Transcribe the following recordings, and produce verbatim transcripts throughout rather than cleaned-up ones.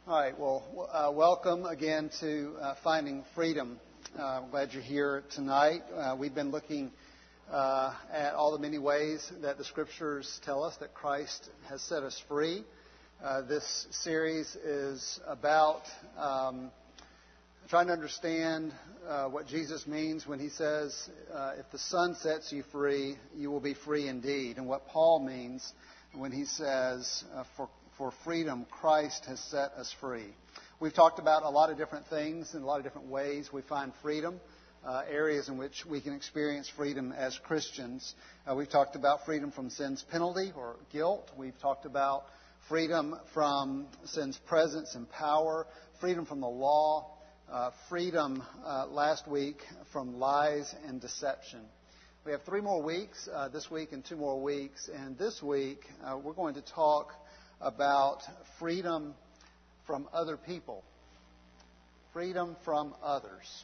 All right, well, uh, welcome again to uh, Finding Freedom. Uh, I'm glad you're here tonight. Uh, we've been looking uh, at all the many ways that the Scriptures tell us that Christ has set us free. Uh, this series is about um, trying to understand uh, what Jesus means when he says, uh, if the Son sets you free, you will be free indeed, and what Paul means when he says, uh, for For freedom, Christ has set us free. We've talked about a lot of different things in a lot of different ways we find freedom, uh, areas in which we can experience freedom as Christians. Uh, we've talked about freedom from sin's penalty or guilt. We've talked about freedom from sin's presence and power, freedom from the law, uh, freedom uh, last week from lies and deception. We have three more weeks, uh, this week and two more weeks. And this week, uh, we're going to talk about freedom from other people, freedom from others.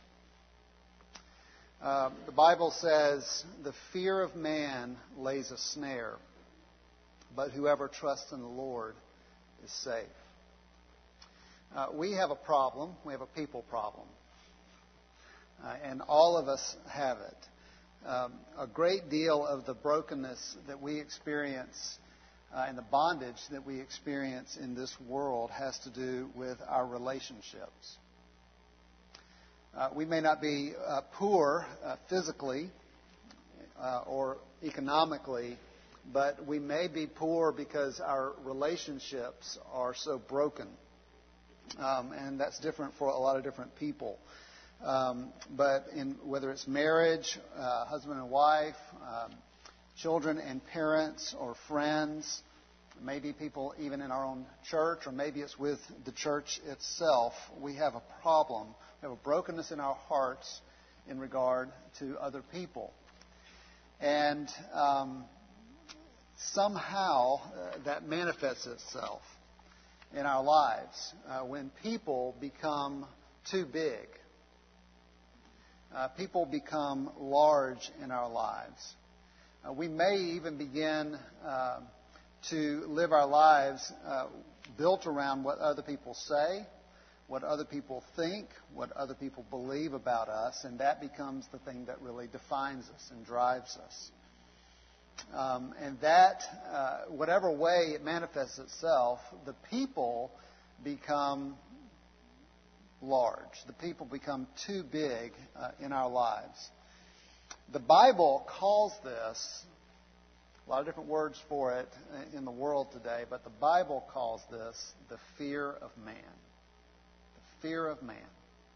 Uh, the Bible says, the fear of man lays a snare, but whoever trusts in the Lord is safe. Uh, we have a problem. We have a people problem. Uh, and all of us have it. Um, a great deal of the brokenness that we experience Uh, and the bondage that we experience in this world has to do with our relationships. Uh, we may not be uh, poor uh, physically uh, or economically, but we may be poor because our relationships are so broken. Um, and that's different for a lot of different people. Um, but in whether it's marriage, uh, husband and wife, um, children and parents or friends, maybe people even in our own church, or maybe it's with the church itself, we have a problem. We have a brokenness in our hearts in regard to other people. And um, somehow uh, that manifests itself in our lives uh, when people become too big. Uh, people become large in our lives. Uh, we may even begin uh, to live our lives uh, built around what other people say, what other people think, what other people believe about us, and that becomes the thing that really defines us and drives us. Um, and that, uh, whatever way it manifests itself, the people become large. The people become too big uh, in our lives. The Bible calls this, a lot of different words for it in the world today, but the Bible calls this the fear of man. The fear of man.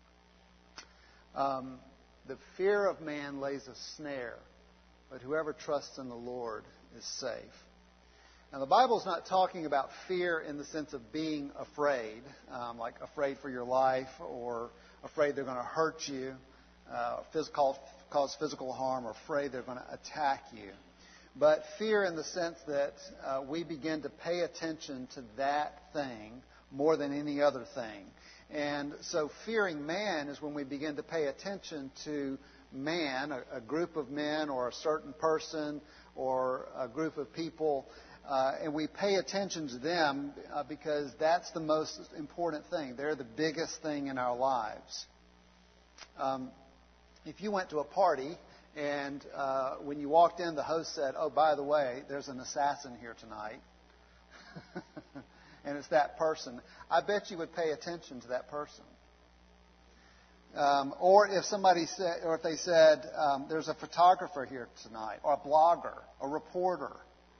Um, the fear of man lays a snare, but whoever trusts in the Lord is safe. Now, the Bible's not talking about fear in the sense of being afraid, um, like afraid for your life or afraid they're going to hurt you, uh, physical cause physical harm, or afraid they're going to attack you. But fear in the sense that uh, we begin to pay attention to that thing more than any other thing. And so fearing man is when we begin to pay attention to man, a, a group of men or a certain person or a group of people, uh, and we pay attention to them uh, because that's the most important thing. They're the biggest thing in our lives. Um, If you went to a party and uh, when you walked in, the host said, oh, by the way, there's an assassin here tonight, and it's that person, I bet you would pay attention to that person. Um, or if somebody said, or if they said, um, there's a photographer here tonight, or a blogger, a reporter,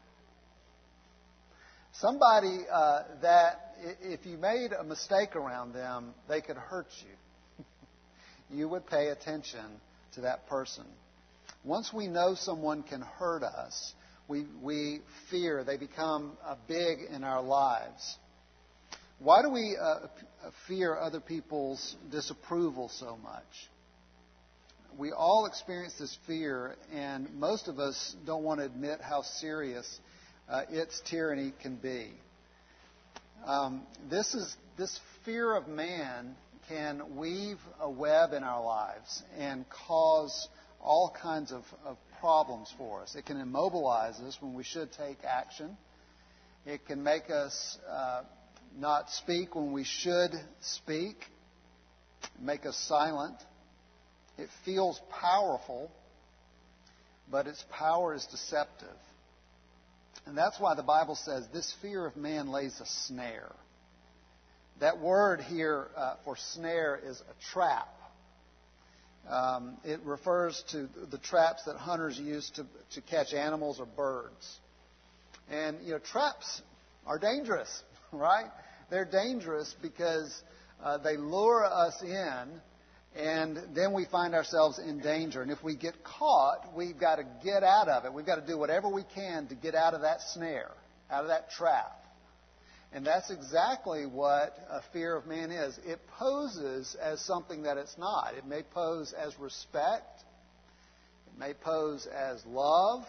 somebody uh, that if you made a mistake around them, they could hurt you. You would pay attention to that person. Once we know someone can hurt us, we, we fear. They become uh, big in our lives. Why do we uh, fear other people's disapproval so much? We all experience this fear, and most of us don't want to admit how serious uh, its tyranny can be. Um, this is this fear of man can weave a web in our lives and cause all kinds of, of problems for us. It can immobilize us when we should take action. It can make us uh, not speak when we should speak, make us silent. It feels powerful, but its power is deceptive. And that's why the Bible says this fear of man lays a snare. That word here uh, for snare is a trap. Um, it refers to the traps that hunters use to, to catch animals or birds. And, you know, traps are dangerous, right? They're dangerous because uh, they lure us in, and then we find ourselves in danger. And if we get caught, we've got to get out of it. We've got to do whatever we can to get out of that snare, out of that trap. And that's exactly what a fear of man is. It poses as something that it's not. It may pose as respect. It may pose as love.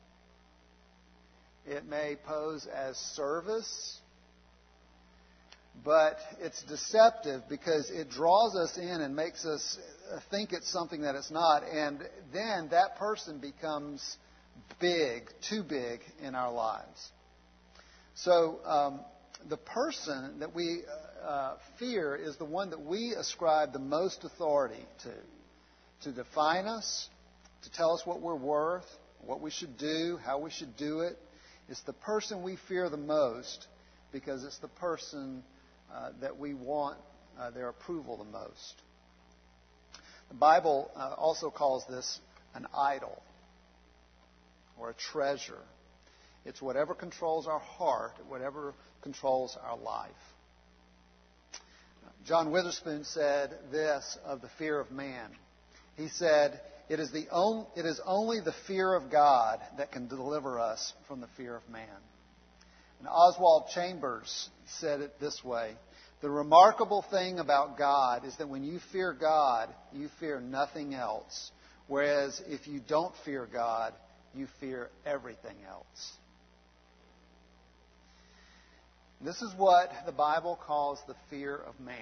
It may pose as service. But it's deceptive because it draws us in and makes us think it's something that it's not. And then that person becomes big, too big in our lives. So, um, the person that we uh, fear is the one that we ascribe the most authority to, to define us, to tell us what we're worth, what we should do, how we should do it. It's the person we fear the most because it's the person uh, that we want uh, their approval the most. The Bible uh, also calls this an idol or a treasure. It's whatever controls our heart, whatever controls our life. John Witherspoon said this of the fear of man. He said, it is, the on, it is only the fear of God that can deliver us from the fear of man. And Oswald Chambers said it this way. The remarkable thing about God is that when you fear God, you fear nothing else. Whereas if you don't fear God, you fear everything else. This is what the Bible calls the fear of man.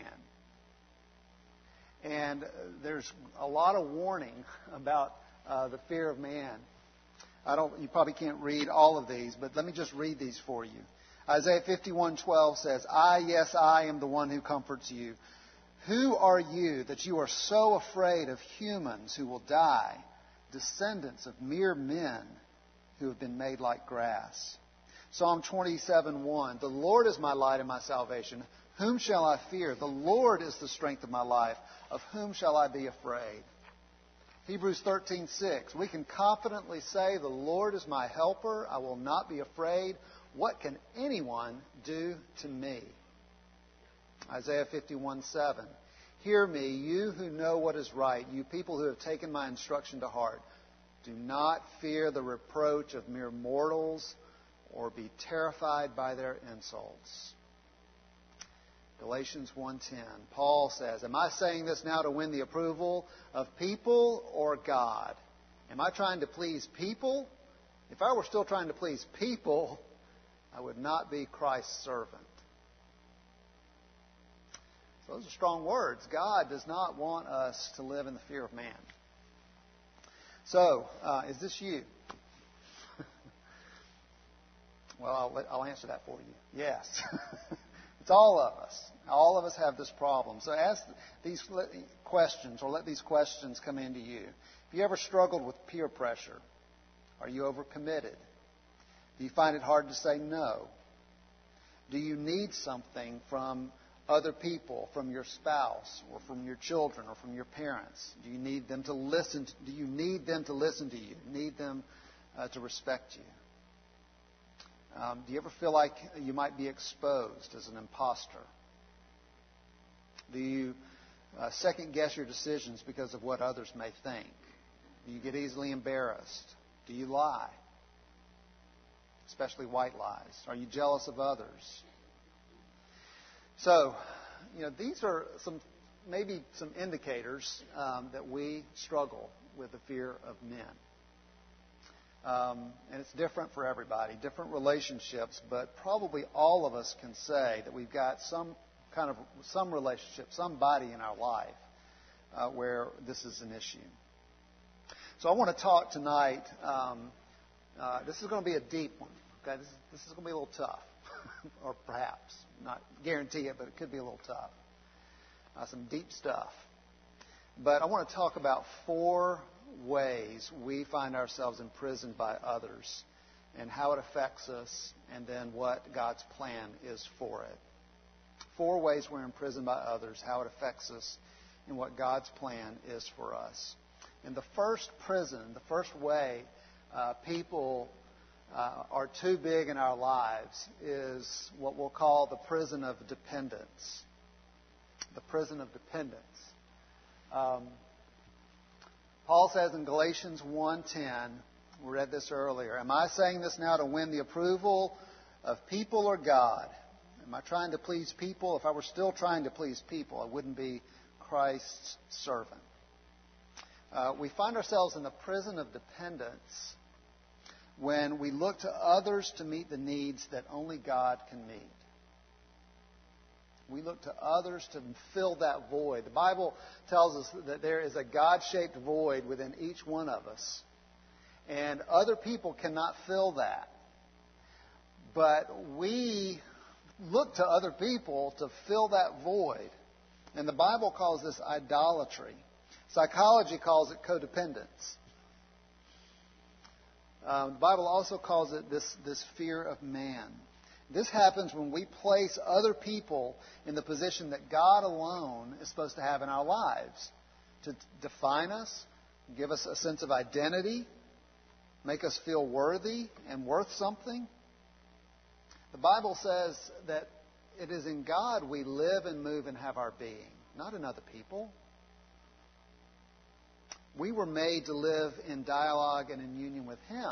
And there's a lot of warning about uh, the fear of man. I don't. You probably can't read all of these, but let me just read these for you. Isaiah fifty-one twelve says, I, yes, I am the one who comforts you. Who are you that you are so afraid of humans who will die, descendants of mere men who have been made like grass? Psalm twenty-seven one, the Lord is my light and my salvation. Whom shall I fear? The Lord is the strength of my life. Of whom shall I be afraid? Hebrews thirteen six, we can confidently say, the Lord is my helper. I will not be afraid. What can anyone do to me? Isaiah fifty-one seven, hear me, you who know what is right, you people who have taken my instruction to heart. Do not fear the reproach of mere mortals, or be terrified by their insults. Galatians one ten. Paul says, am I saying this now to win the approval of people or God? Am I trying to please people? If I were still trying to please people, I would not be Christ's servant. So those are strong words. God does not want us to live in the fear of man. So, uh, is this you? Well, I'll, let, I'll answer that for you. Yes. It's all of us. All of us have this problem. So ask these questions, or let these questions come into you. Have you ever struggled with peer pressure? Are you overcommitted? Do you find it hard to say no? Do you need something from other people, from your spouse, or from your children, or from your parents? Do you need them to listen? To, do you need them to listen to you? Need them uh, to respect you? Um, do you ever feel like you might be exposed as an imposter? Do you uh, second guess your decisions because of what others may think? Do you get easily embarrassed? Do you lie? Especially white lies. Are you jealous of others? So, you know, these are some maybe some indicators um, that we struggle with the fear of men. Um, and it's different for everybody, different relationships, but probably all of us can say that we've got some kind of some relationship, somebody in our life uh, where this is an issue. So I want to talk tonight. Um, uh, this is going to be a deep one. Okay, this is, this is going to be a little tough. or perhaps, not guarantee it, but it could be a little tough. Uh, some deep stuff. But I want to talk about four ways we find ourselves imprisoned by others and how it affects us, and then what God's plan is for it. Four ways we're imprisoned by others, how it affects us, and what God's plan is for us. And the first prison, the first way uh, people uh, are too big in our lives is what we'll call the prison of dependence. The prison of dependence. Um, Paul says in Galatians one ten, we read this earlier, am I saying this now to win the approval of people or God? Am I trying to please people? If I were still trying to please people, I wouldn't be Christ's servant. Uh, we find ourselves in the prison of dependence when we look to others to meet the needs that only God can meet. We look to others to fill that void. The Bible tells us that there is a God-shaped void within each one of us. And other people cannot fill that. But we look to other people to fill that void. And the Bible calls this idolatry. Psychology calls it codependence. Um, the Bible also calls it this, this fear of man. This happens when we place other people in the position that God alone is supposed to have in our lives, to define us, give us a sense of identity, make us feel worthy and worth something. The Bible says that it is in God we live and move and have our being, not in other people. We were made to live in dialogue and in union with Him.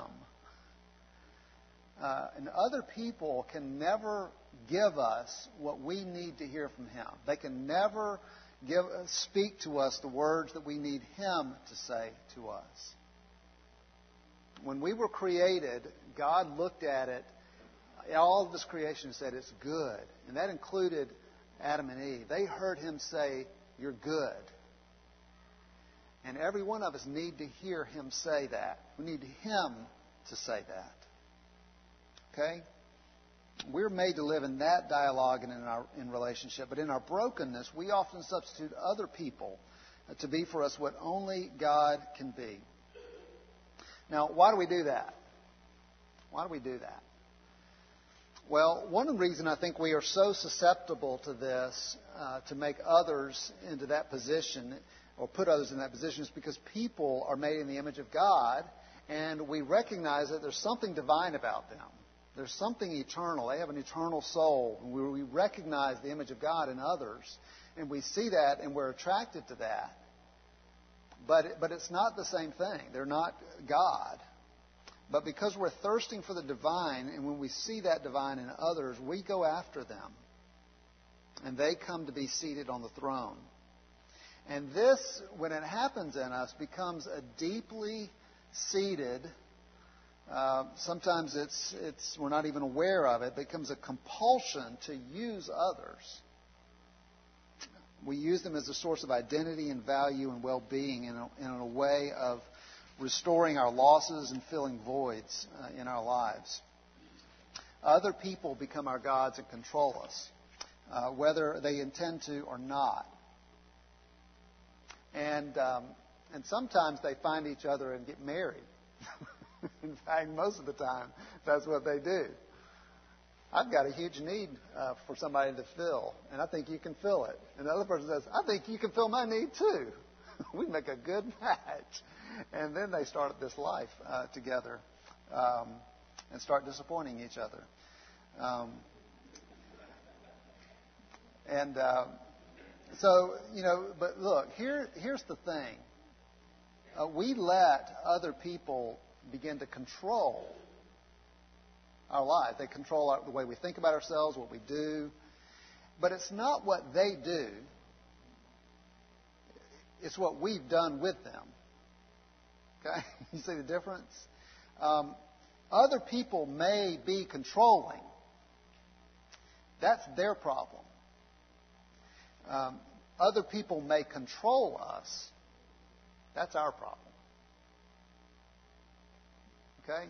Uh, and other people can never give us what we need to hear from Him. They can never give, speak to us the words that we need Him to say to us. When we were created, God looked at it, all of this creation said it's good. And that included Adam and Eve. They heard Him say, you're good. And every one of us need to hear Him say that. We need Him to say that. Okay? We're made to live in that dialogue and in our in relationship. But in our brokenness, we often substitute other people to be for us what only God can be. Now, why do we do that? Why do we do that? Well, one reason I think we are so susceptible to this, uh, to make others into that position, or put others in that position, is because people are made in the image of God, and we recognize that there's something divine about them. There's something eternal. They have an eternal soul. We, we recognize the image of God in others, and we see that, and we're attracted to that. But, but it's not the same thing. They're not God. But because we're thirsting for the divine, and when we see that divine in others, we go after them. And they come to be seated on the throne. And this, when it happens in us, becomes a deeply seated, uh, sometimes it's, it's we're not even aware of it, it becomes a compulsion to use others. We use them as a source of identity and value and well-being in a, in a way of restoring our losses and filling voids uh, in our lives. Other people become our gods and control us, uh, whether they intend to or not. And um, and sometimes they find each other and get married. In fact, most of the time, that's what they do. I've got a huge need uh, for somebody to fill, and I think you can fill it. And the other person says, I think you can fill my need too. We make a good match. And then they start this life uh, together um, and start disappointing each other. Um, and uh, so, you know, but look, here, here's the thing. Uh, we let other people begin to control our lives. They control our, the way we think about ourselves, what we do. But it's not what they do. It's what we've done with them. Okay? You see the difference? Um, other people may be controlling. That's their problem. Um, other people may control us. That's our problem. Okay?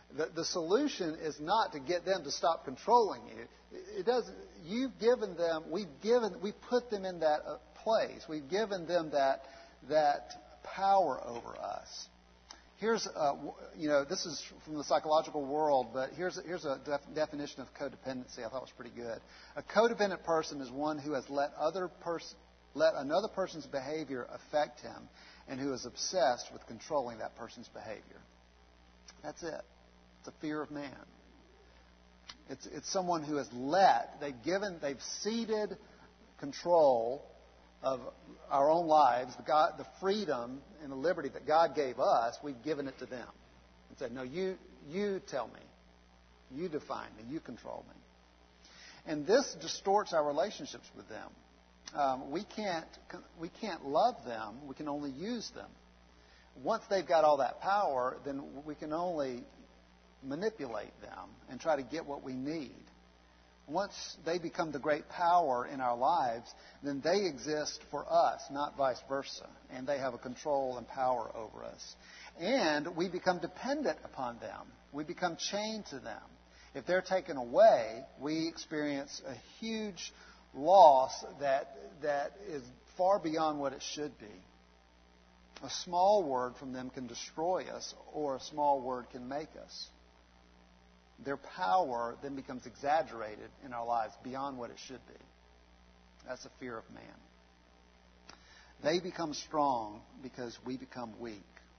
The, the solution is not to get them to stop controlling you. It, it doesn't. You've given them. We've given. We've put them in that uh, place. We've given them that that power over us. Here's, uh, you know, this is from the psychological world, but here's here's a def- definition of codependency. I thought was pretty good. A codependent person is one who has let other pers- let another person's behavior affect him, and who is obsessed with controlling that person's behavior. That's it. It's a fear of man. It's it's someone who has let they've given they've ceded control of our own lives, the God, the freedom and the liberty that God gave us, we've given it to them. And said, no, you you tell me. You define me. You control me. And this distorts our relationships with them. Um, we can't we can't love them. We can only use them. Once they've got all that power, then we can only manipulate them and try to get what we need. Once they become the great power in our lives, then they exist for us, not vice versa. And they have a control and power over us. And we become dependent upon them. We become chained to them. If they're taken away, we experience a huge loss that that is far beyond what it should be. A small word from them can destroy us, or a small word can make us. Their power then becomes exaggerated in our lives beyond what it should be. That's a fear of man. They become strong because we become weak.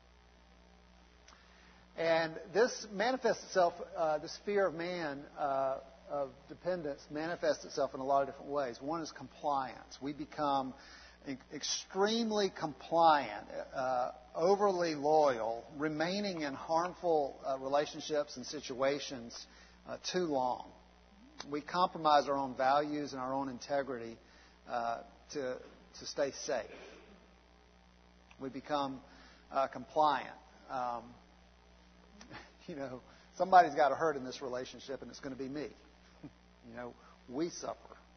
And this manifests itself, uh, this fear of man, uh, of dependence, manifests itself in a lot of different ways. One is compliance. We become extremely compliant, uh, overly loyal, remaining in harmful uh, relationships and situations uh, too long. We compromise our own values and our own integrity uh, to to stay safe. We become uh, compliant. Um, you know, somebody's got to hurt in this relationship, and it's going to be me. You know, we suffer.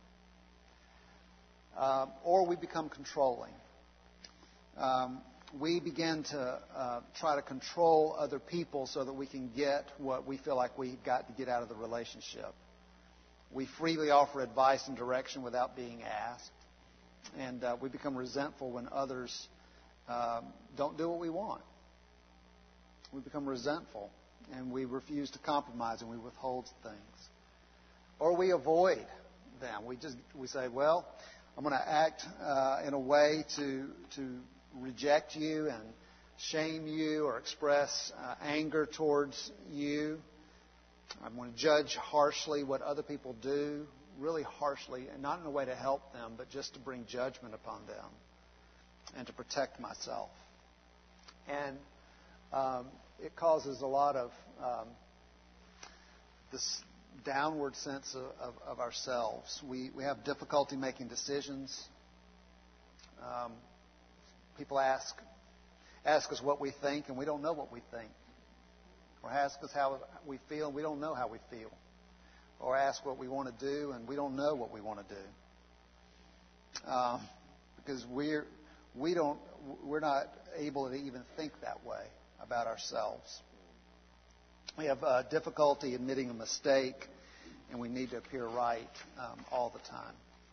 Um, or we become controlling. Um, we begin to uh, try to control other people so that we can get what we feel like we've got to get out of the relationship. We freely offer advice and direction without being asked. And uh, we become resentful when others um, don't do what we want. We become resentful, and we refuse to compromise, and we withhold things. Or we avoid them. We just we say, well, I'm going to act uh, in a way to to reject you and shame you or express uh, anger towards you. I'm going to judge harshly what other people do, really harshly, and not in a way to help them, but just to bring judgment upon them and to protect myself. And um, it causes a lot of um, this downward sense of, of, of ourselves. We we have difficulty making decisions. Um, people ask ask us what we think, and we don't know what we think. Or ask us how we feel, and we don't know how we feel. Or ask what we want to do, and we don't know what we want to do. Um, because we're we don't we're not able to even think that way about ourselves. We have uh, difficulty admitting a mistake, and we need to appear right um, all the time.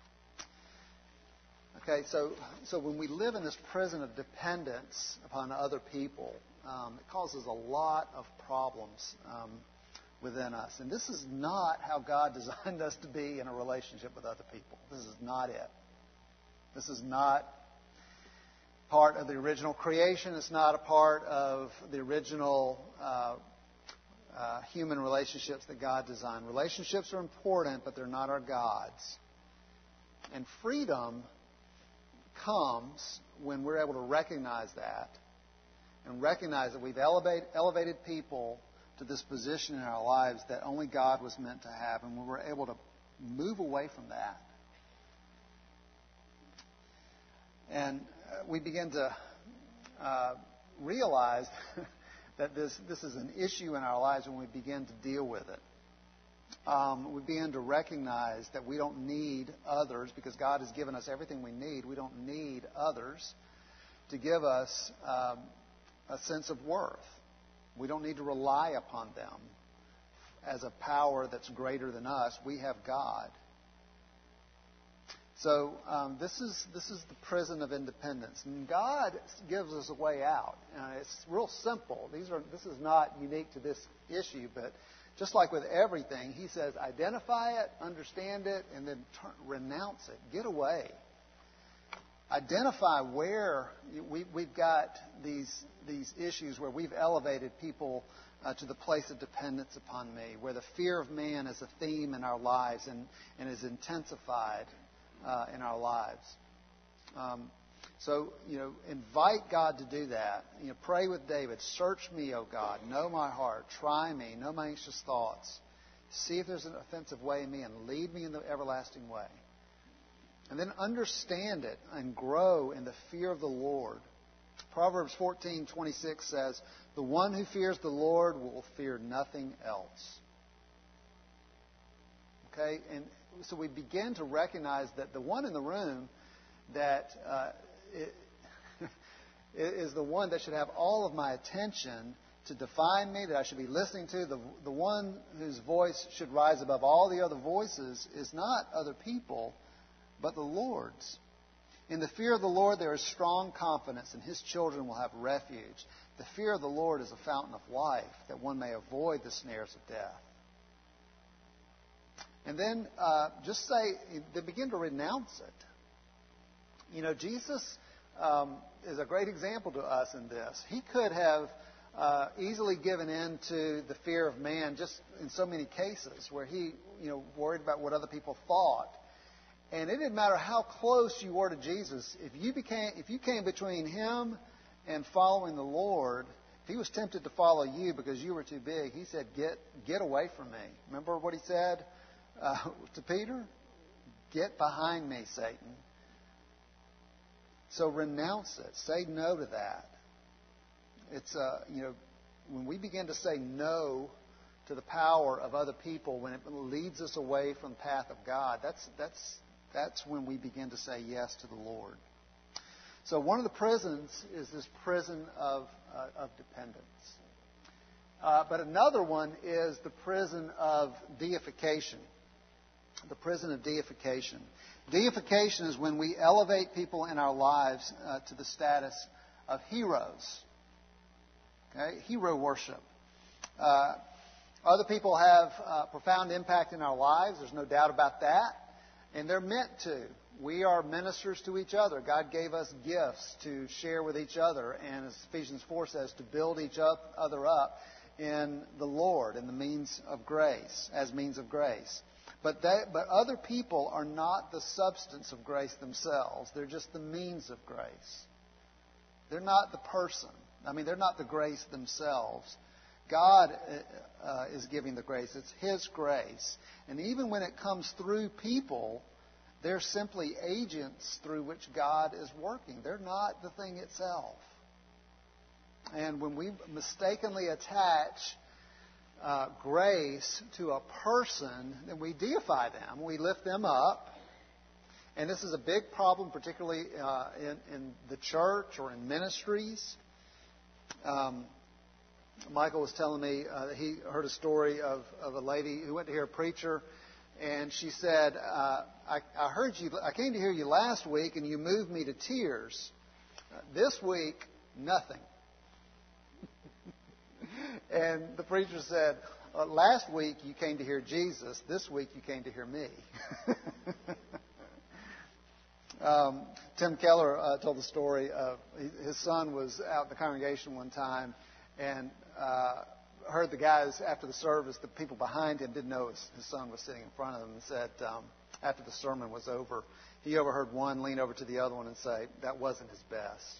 Okay, so so when we live in this prison of dependence upon other people, um, it causes a lot of problems um, within us. And this is not how God designed us to be in a relationship with other people. This is not it. This is not part of the original creation. It's not a part of the original uh, uh, human relationships that God designed. Relationships are important, but they're not our gods. And freedom comes when we're able to recognize that and recognize that we've elevate, elevated people to this position in our lives that only God was meant to have, and when we're able to move away from that. And we begin to uh, realize that this, this is an issue in our lives when we begin to deal with it. Um, we begin to recognize that we don't need others because God has given us everything we need. We don't need others to give us um, a sense of worth. We don't need to rely upon them as a power that's greater than us. We have God. So um, this is this is the prison of independence, and God gives us a way out. Uh, it's real simple. These are this is not unique to this issue, but just like with everything, He says, identify it, understand it, and then turn, renounce it. Get away. Identify where we, we've got these these issues where we've elevated people uh, to the place of dependence upon me, where the fear of man is a theme in our lives and, and is intensified Uh, in our lives. Um, so, you know, invite God to do that. You know, pray with David, search me, O God, know my heart, try me, know my anxious thoughts. See if there's an offensive way in me and lead me in the everlasting way. And then understand it and grow in the fear of the Lord. Proverbs fourteen twenty-six says, the one who fears the Lord will fear nothing else. Okay, and so we begin to recognize that the one in the room that uh, it, is the one that should have all of my attention to define me, that I should be listening to, the, the one whose voice should rise above all the other voices is not other people, but the Lord's. In the fear of the Lord there is strong confidence, and His children will have refuge. The fear of the Lord is a fountain of life, that one may avoid the snares of death. And then uh, just say, they begin to renounce it. You know, Jesus um, is a great example to us in this. He could have uh, easily given in to the fear of man just in so many cases where he, you know, worried about what other people thought. And it didn't matter how close you were to Jesus. If you became, if you came between Him and following the Lord, if He was tempted to follow you because you were too big, He said, get, get away from me. Remember what He said? Uh, to Peter, get behind me, Satan. So renounce it. Say no to that. It's uh, you know, when we begin to say no to the power of other people, when it leads us away from the path of God, that's that's that's when we begin to say yes to the Lord. So one of the prisons is this prison of uh, of dependence. Uh, but another one is the prison of deification. The prison of deification. Deification is when we elevate people in our lives uh, to the status of heroes. Okay? Hero worship. Uh, other people have uh, profound impact in our lives. There's no doubt about that. And they're meant to. We are ministers to each other. God gave us gifts to share with each other. And as Ephesians four says, to build each other up in the Lord, in the means of grace, as means of grace. But they, but other people are not the substance of grace themselves. They're just the means of grace. They're not the person. I mean, they're not the grace themselves. God uh, is giving the grace. It's His grace. And even when it comes through people, they're simply agents through which God is working. They're not the thing itself. And when we mistakenly attach Uh, grace to a person, then we deify them. We lift them up. And this is a big problem, particularly uh, in, in the church or in ministries. Um, Michael was telling me uh, that he heard a story of, of a lady who went to hear a preacher, and she said, uh, I, I heard you, I came to hear you last week, and you moved me to tears. Uh, this week, nothing. And the preacher said, uh, last week you came to hear Jesus. This week you came to hear me. um, Tim Keller uh, told the story of his son was out in the congregation one time and uh, heard the guys after the service, the people behind him didn't know his, his son was sitting in front of them, and said um, after the sermon was over, he overheard one lean over to the other one and say, that wasn't his best.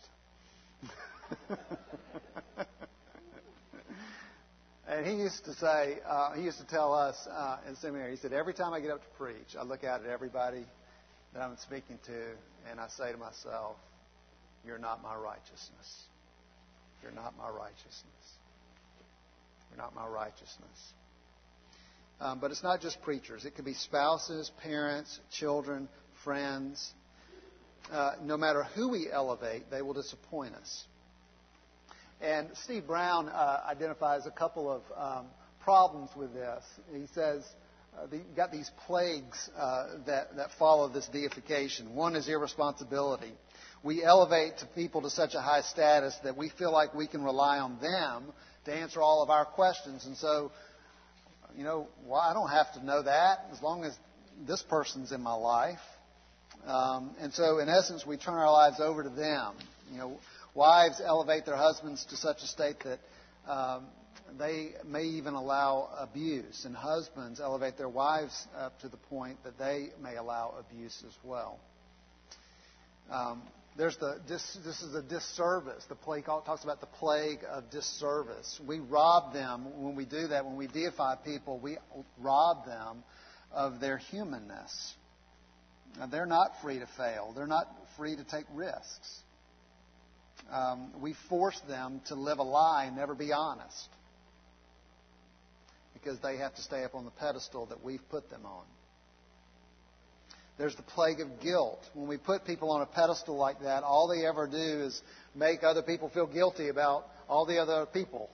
And he used to say, uh, he used to tell us uh, in seminary, he said, every time I get up to preach, I look out at everybody that I'm speaking to, and I say to myself, you're not my righteousness. You're not my righteousness. You're not my righteousness. Um, but it's not just preachers. It could be spouses, parents, children, friends. Uh, no matter who we elevate, they will disappoint us. And Steve Brown uh, identifies a couple of um, problems with this. He says uh, the, you've got these plagues uh, that, that follow this deification. One is irresponsibility. We elevate to people to such a high status that we feel like we can rely on them to answer all of our questions. And so, you know, well, I don't have to know that as long as this person's in my life. Um, and so, in essence, we turn our lives over to them. You know, wives elevate their husbands to such a state that um, they may even allow abuse, and husbands elevate their wives up to the point that they may allow abuse as well. Um, there's the this, this is a disservice. The plague talks about the plague of disservice. We rob them when we do that. When we deify people, we rob them of their humanness. Now, they're not free to fail. They're not free to take risks. Um, we force them to live a lie and never be honest because they have to stay up on the pedestal that we've put them on. There's the plague of guilt. When we put people on a pedestal like that, all they ever do is make other people feel guilty about all the other people.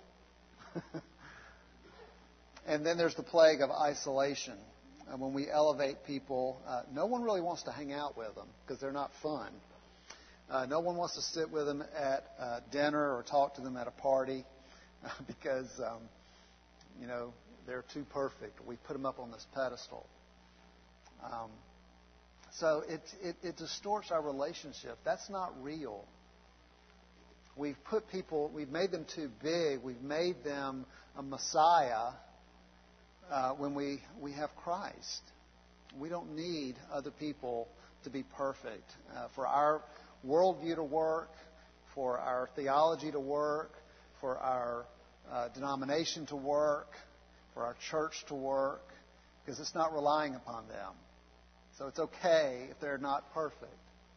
And then there's the plague of isolation. And when we elevate people, uh, no one really wants to hang out with them because they're not fun. Uh, no one wants to sit with them at uh, dinner or talk to them at a party because, um, you know, they're too perfect. We put them up on this pedestal. Um, so it, it, it distorts our relationship. That's not real. We've put people, we've made them too big. We've made them a Messiah uh, when we, we have Christ. We don't need other people to be perfect. Uh, for our worldview to work, for our theology to work, for our uh, denomination to work, for our church to work, because it's not relying upon them. So it's okay if they're not perfect.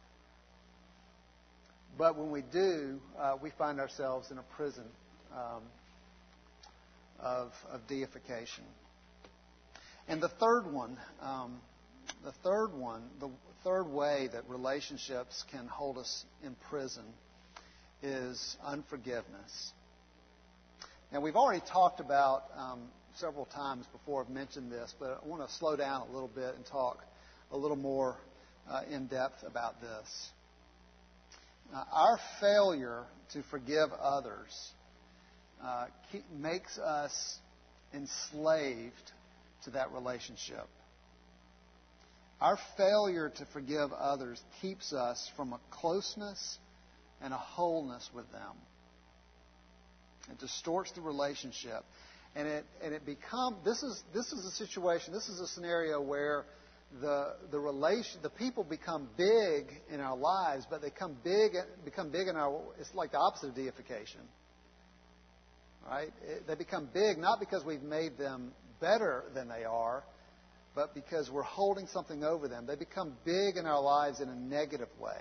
But when we do, uh, we find ourselves in a prison um, of, of deification. And the third one, um, the third one, the third way that relationships can hold us in prison is unforgiveness. Now, we've already talked about um, several times before I've mentioned this, but I want to slow down a little bit and talk a little more uh, in depth about this. Uh, our failure to forgive others uh, keep, makes us enslaved to that relationship. Our failure to forgive others keeps us from a closeness and a wholeness with them. It distorts the relationship. And it and it become this is this is a situation, this is a scenario where the the relation the people become big in our lives, but they come big become big in our it's like the opposite of deification. Right? It, they become big not because we've made them better than they are, but because we're holding something over them. They become big in our lives in a negative way.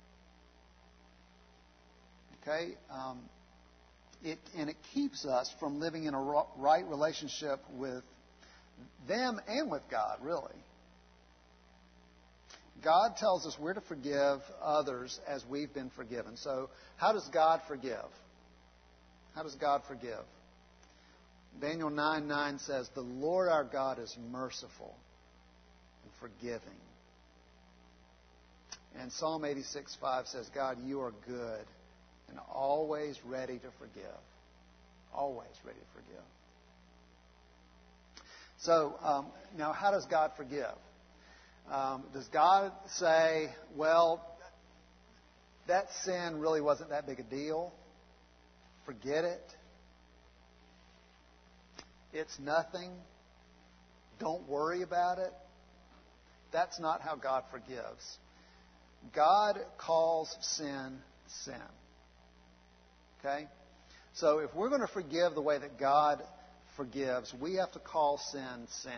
Okay? Um, it, and it keeps us from living in a right relationship with them and with God, really. God tells us we're to forgive others as we've been forgiven. So how does God forgive? How does God forgive? Daniel nine nine says, "The Lord our God is merciful and forgiving." And Psalm eighty-six five says, "God, you are good and always ready to forgive." Always ready to forgive. So, um, now how does God forgive? Um, does God say, well, that sin really wasn't that big a deal? Forget it. It's nothing. Don't worry about it. That's not how God forgives. God calls sin, sin. Okay? So if we're going to forgive the way that God forgives, we have to call sin, sin.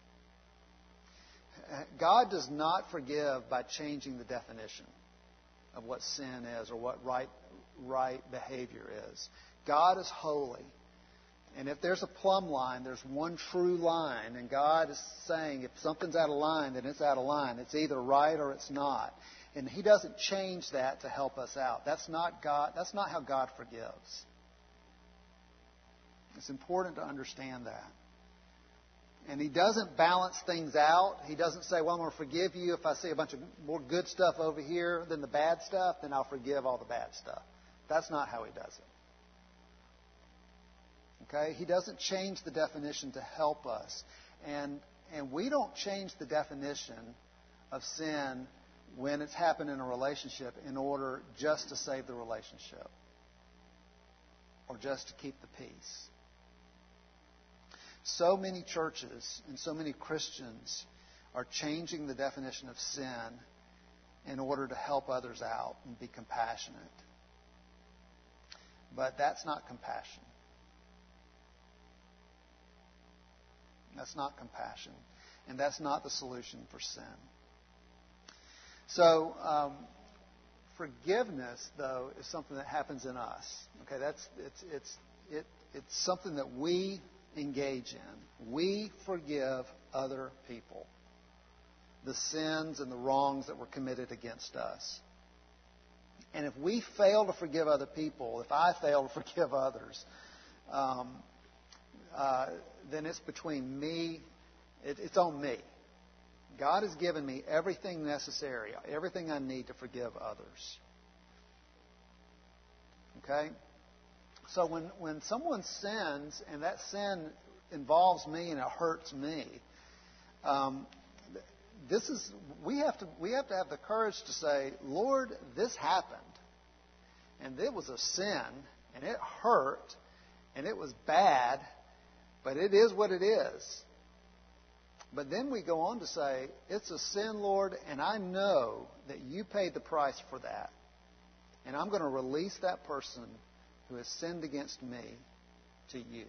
God does not forgive by changing the definition of what sin is or what right, right behavior is. God is holy. And if there's a plumb line, there's one true line. And God is saying if something's out of line, then it's out of line. It's either right or it's not. And He doesn't change that to help us out. That's not God. That's not how God forgives. It's important to understand that. And He doesn't balance things out. He doesn't say, well, I'm going to forgive you if I see a bunch of more good stuff over here than the bad stuff, then I'll forgive all the bad stuff. That's not how He does it. Okay? He doesn't change the definition to help us. And, and we don't change the definition of sin when it's happened in a relationship in order just to save the relationship or just to keep the peace. So many churches and so many Christians are changing the definition of sin in order to help others out and be compassionate. But that's not compassion. That's not compassion. And that's not the solution for sin. So, um, forgiveness, though, is something that happens in us. Okay, that's it's it's it it's something that we engage in. We forgive other people the sins and the wrongs that were committed against us. And if we fail to forgive other people, if I fail to forgive others, um, uh, then it's between me. It, it's on me. God has given me everything necessary, everything I need to forgive others. Okay? So when, when someone sins and that sin involves me and it hurts me, um, this is we have to we have to have the courage to say, Lord, this happened, and it was a sin, and it hurt, and it was bad, but it is what it is. But then we go on to say, it's a sin, Lord, and I know that you paid the price for that. And I'm going to release that person who has sinned against me to you.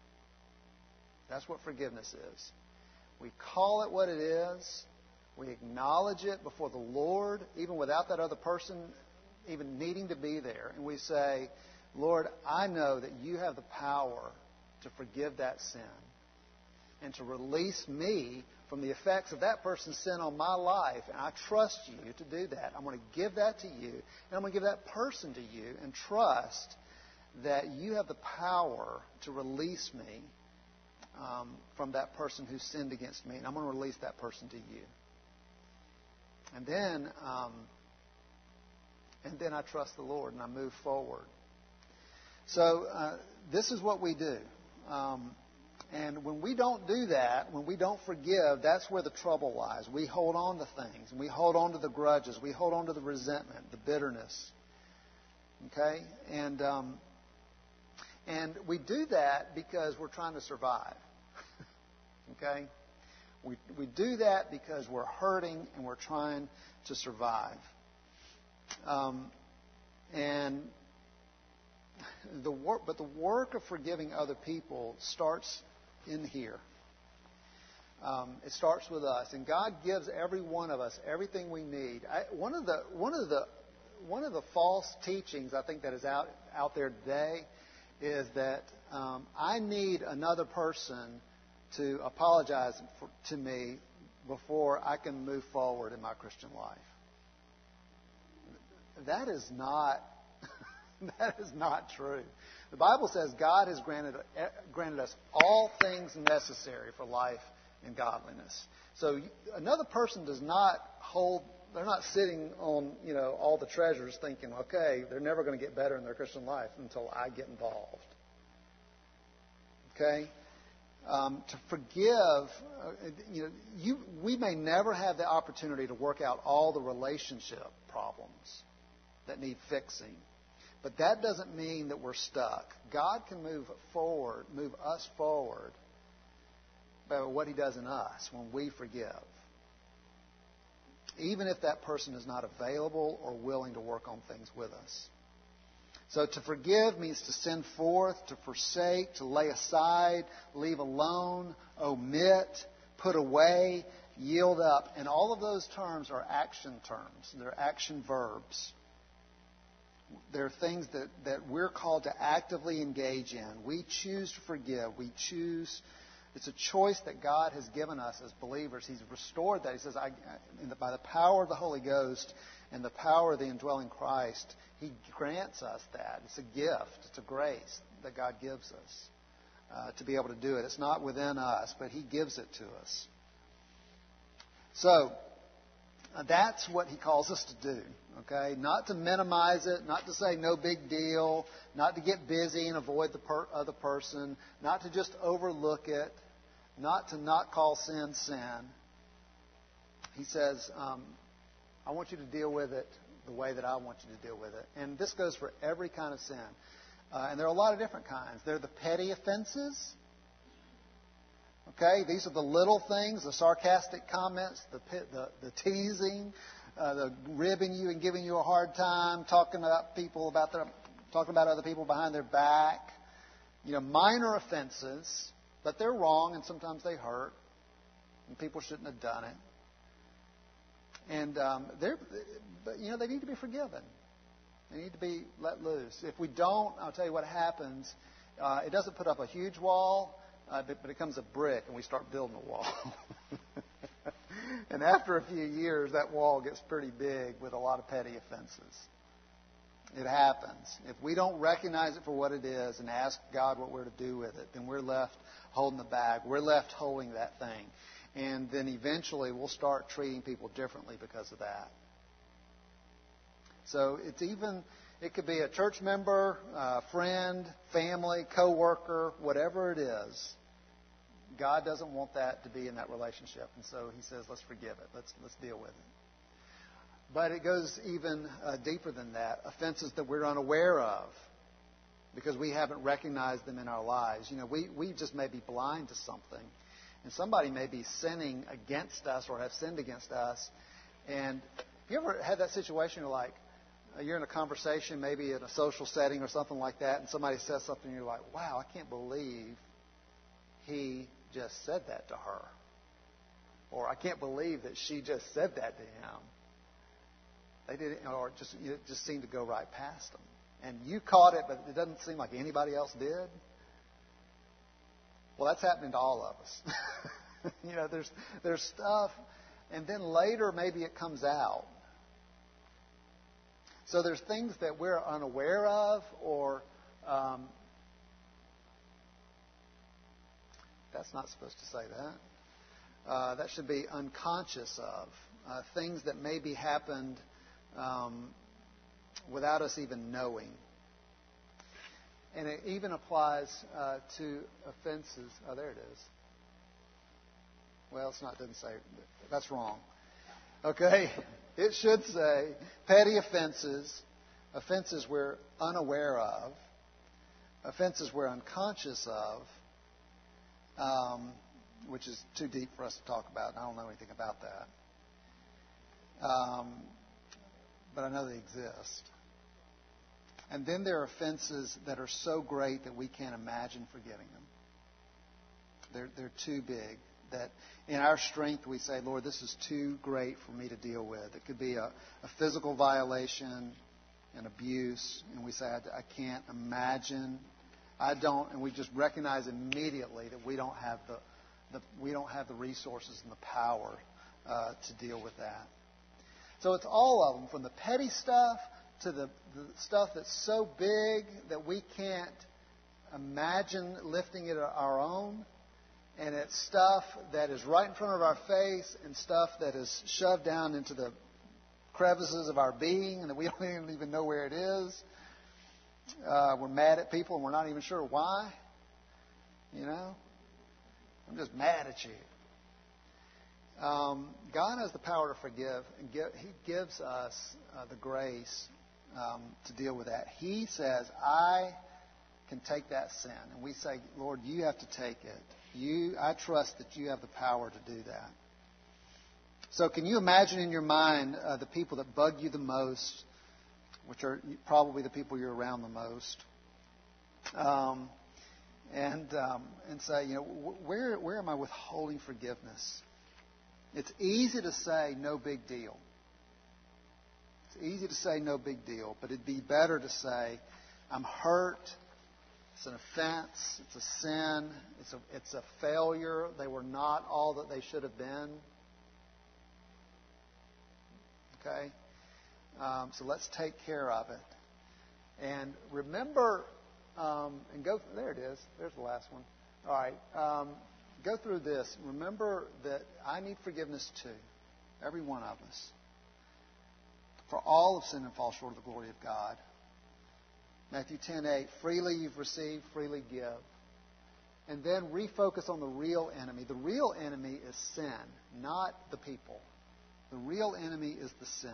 That's what forgiveness is. We call it what it is. We acknowledge it before the Lord, even without that other person even needing to be there. And we say, Lord, I know that you have the power to forgive that sin and to release me from the effects of that person's sin on my life. And I trust you to do that. I'm going to give that to you, and I'm going to give that person to you and trust that you have the power to release me um, from that person who sinned against me. And I'm going to release that person to you. And then, um, and then I trust the Lord and I move forward. So uh, this is what we do. Um, And when we don't do that, when we don't forgive, that's where the trouble lies. We hold on to things. And we hold on to the grudges. We hold on to the resentment, the bitterness. Okay? And um, and we do that because we're trying to survive. Okay? We we do that because we're hurting and we're trying to survive. Um, and the work, but the work of forgiving other people starts in here. Um, it starts with us, and God gives every one of us everything we need. I, one of the one of the one of the false teachings I think that is out out there today is that um, I need another person to apologize for, to me before I can move forward in my Christian life. That is not that is not true. The Bible says God has granted, granted us all things necessary for life and godliness. So another person does not hold, they're not sitting on, you know, all the treasures thinking, okay, they're never going to get better in their Christian life until I get involved. Okay? Um, to forgive, uh, you know, you, we may never have the opportunity to work out all the relationship problems that need fixing. But that doesn't mean that we're stuck. God can move forward, move us forward by what He does in us when we forgive. Even if that person is not available or willing to work on things with us. So to forgive means to send forth, to forsake, to lay aside, leave alone, omit, put away, yield up. And all of those terms are action terms. They're action verbs. They're things that, that we're called to actively engage in. We choose to forgive. We choose. It's a choice that God has given us as believers. He's restored that. He says, I, by the power of the Holy Ghost and the power of the indwelling Christ, He grants us that. It's a gift. It's a grace that God gives us. uh, to be able to do it. It's not within us, but He gives it to us. So, uh, that's what He calls us to do, okay? Not to minimize it, not to say no big deal, not to get busy and avoid the per- other person, not to just overlook it, not to not call sin sin. He says, um, I want you to deal with it the way that I want you to deal with it. And this goes for every kind of sin. Uh, and there are a lot of different kinds. There are the petty offenses. Okay, these are the little things, the sarcastic comments, the the, the teasing, uh, the ribbing you and giving you a hard time, talking about people about their, talking about other people behind their back. You know, minor offenses, but they're wrong and sometimes they hurt, and people shouldn't have done it. And um, they're, but you know, they need to be forgiven. They need to be let loose. If we don't, I'll tell you what happens. Uh, it doesn't put up a huge wall, uh, but it becomes a brick, and we start building a wall. And after a few years, that wall gets pretty big with a lot of petty offenses. It happens. If we don't recognize it for what it is and ask God what we're to do with it, then we're left holding the bag. We're left holding that thing. And then eventually we'll start treating people differently because of that. So it's even, it could be a church member, a friend, family, coworker, whatever it is. God doesn't want that to be in that relationship. And so He says, let's forgive it. Let's, let's deal with it. But it goes even uh, deeper than that. Offenses that we're unaware of because we haven't recognized them in our lives. You know, we, we just may be blind to something. And somebody may be sinning against us or have sinned against us. And you ever had that situation you're like, uh, you're in a conversation, maybe in a social setting or something like that, and somebody says something and you're like, wow, I can't believe he just said that to her. Or I can't believe that she just said that to him. They did, or just it just seemed to go right past them. And you caught it, but it doesn't seem like anybody else did. Well, that's happening to all of us. You know, there's there's stuff, and then later maybe it comes out. So there's things that we're unaware of, or um, that's not supposed to say that. Uh, that should be unconscious of. Uh, things that maybe happened um, without us even knowing. And it even applies uh, to offenses. Oh, there it is. Well, it's not, it doesn't say. That's wrong. Okay? It should say petty offenses, offenses we're unaware of, offenses we're unconscious of, um, which is too deep for us to talk about, and I don't know anything about that. Um, but I know they exist. And then there are offenses that are so great that we can't imagine forgiving them. They're, they're too big. That in our strength we say, Lord, this is too great for me to deal with. It could be a, a physical violation, an abuse, and we say, I, I can't imagine. I don't, and we just recognize immediately that we don't have the, the we don't have the resources and the power uh, to deal with that. So it's all of them, from the petty stuff to the, the stuff that's so big that we can't imagine lifting it our own. And it's stuff that is right in front of our face and stuff that is shoved down into the crevices of our being and that we don't even know where it is. Uh, we're mad at people and we're not even sure why. You know? I'm just mad at you. Um, God has the power to forgive, and give, He gives us uh, the grace um, to deal with that. He says, I can take that sin. And we say, Lord, you have to take it. You, I trust that you have the power to do that. So can you imagine in your mind uh, the people that bug you the most, which are probably the people you're around the most, um, and um, and say, you know, where where am I withholding forgiveness? It's easy to say no big deal. It's easy to say no big deal, but it'd be better to say, I'm hurt. It's an offense. It's a sin. It's a, it's a failure. They were not all that they should have been. Okay? Um, so let's take care of it. And remember, um, and go, there it is. There's the last one. All right. Um, go through this. Remember that I need forgiveness too. Every one of us. For all have sinned and fall short of the glory of God. Matthew ten eight, freely you've received, freely give. And then refocus on the real enemy. The real enemy is sin, not the people. The real enemy is the sin.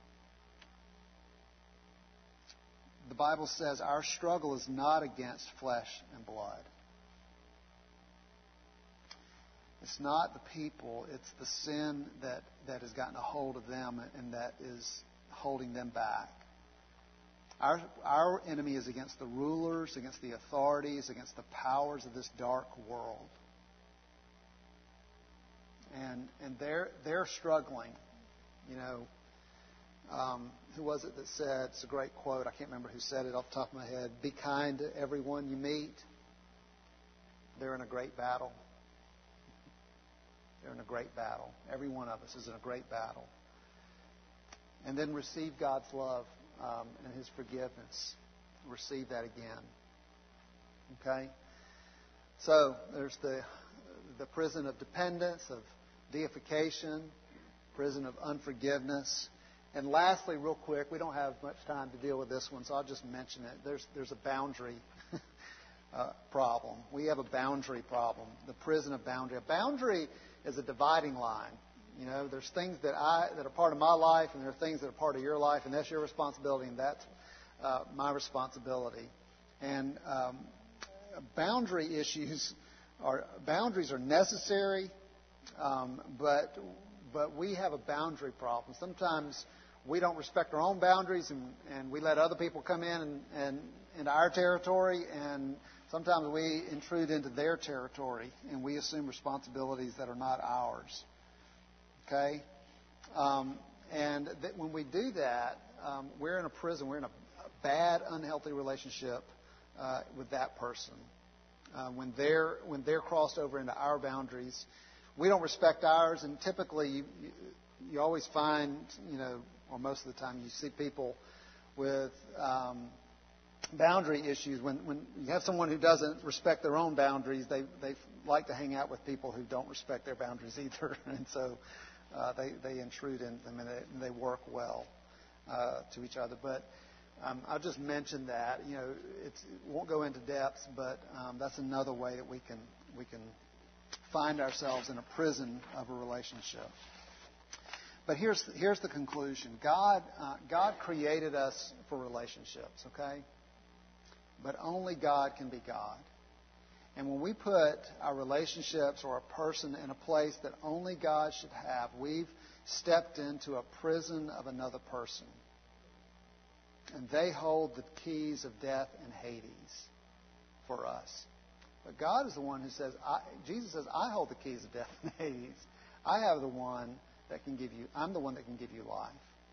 The Bible says our struggle is not against flesh and blood. It's not the people, it's the sin that, that has gotten a hold of them and that is holding them back. Our, our enemy is against the rulers, against the authorities, against the powers of this dark world. And and they're they're struggling. You know, um, who was it that said, it's a great quote, I can't remember who said it off the top of my head, be kind to everyone you meet. They're in a great battle. They're in a great battle. Every one of us is in a great battle. And then receive God's love um, and His forgiveness. Receive that again. Okay? So there's the the prison of dependence, of deification, prison of unforgiveness. And lastly, real quick, we don't have much time to deal with this one, so I'll just mention it. There's there's a boundary uh, problem. We have a boundary problem. The prison of boundary. A boundary is a dividing line. You know, there's things that I that are part of my life, and there are things that are part of your life, and that's your responsibility, and that's uh, my responsibility. And um, boundary issues are boundaries are necessary, um, but but we have a boundary problem. Sometimes we don't respect our own boundaries, and, and we let other people come in and, and into our territory, and sometimes we intrude into their territory, and we assume responsibilities that are not ours. Okay? Um, and th- when we do that, um, we're in a prison. We're in a bad, unhealthy relationship uh, with that person. Uh, when they're when they're crossed over into our boundaries, we don't respect ours, and typically you, you, you always find, you know, or most of the time you see people with um, boundary issues. When when you have someone who doesn't respect their own boundaries, they they like to hang out with people who don't respect their boundaries either, and so uh, they they intrude in them, and they, and they work well uh, to each other. But um, I'll just mention that, you know, it's, it won't go into depths, but um, that's another way that we can we can find ourselves in a prison of a relationship. But here's here's the conclusion. God uh, God created us for relationships, okay? But only God can be God. And when we put our relationships or a person in a place that only God should have, we've stepped into a prison of another person. And they hold the keys of death and Hades for us. But God is the one who says, I, Jesus says, I hold the keys of death and Hades. I have the one that can give you, I'm the one that can give you life.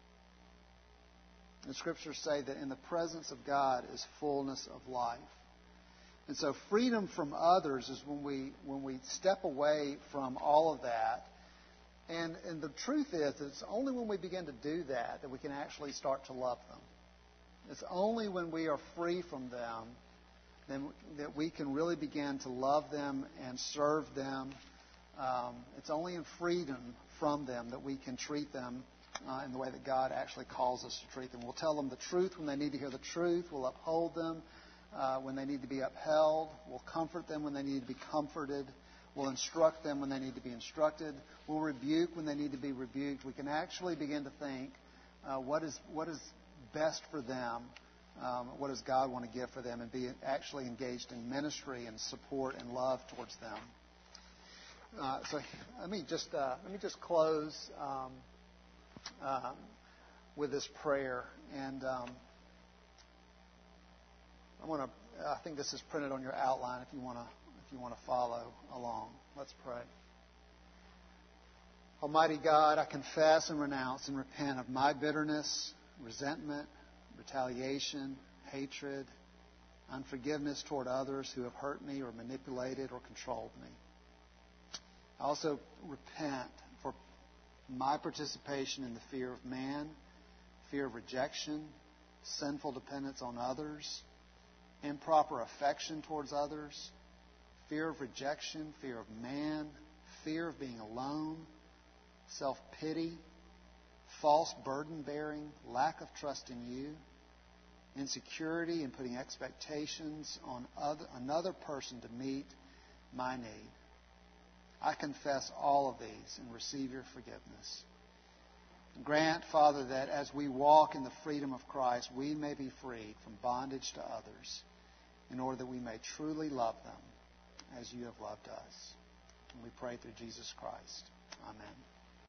The Scriptures say that in the presence of God is fullness of life. And so freedom from others is when we when we step away from all of that. And, and the truth is, it's only when we begin to do that that we can actually start to love them. It's only when we are free from them then that we can really begin to love them and serve them. Um, it's only in freedom from them that we can treat them uh, in the way that God actually calls us to treat them. We'll tell them the truth when they need to hear the truth. We'll uphold them uh, when they need to be upheld. We'll comfort them when they need to be comforted. We'll instruct them when they need to be instructed. We'll rebuke when they need to be rebuked. We can actually begin to think uh, what is what is best for them. Um, what does God want to give for them, and be actually engaged in ministry and support and love towards them. Uh, so let me just uh, let me just close um, um, with this prayer, and um, I want to. I think this is printed on your outline. If you want to, if you want to follow along, let's pray. Almighty God, I confess and renounce and repent of my bitterness, resentment, retaliation, hatred, unforgiveness toward others who have hurt me or manipulated or controlled me. I also repent for my participation in the fear of man, fear of rejection, sinful dependence on others, improper affection towards others, fear of rejection, fear of man, fear of being alone, self-pity, false burden-bearing, lack of trust in you, insecurity and putting expectations on other, another person to meet my need. I confess all of these and receive your forgiveness. Grant, Father, that as we walk in the freedom of Christ, we may be freed from bondage to others in order that we may truly love them as you have loved us. And we pray through Jesus Christ. Amen.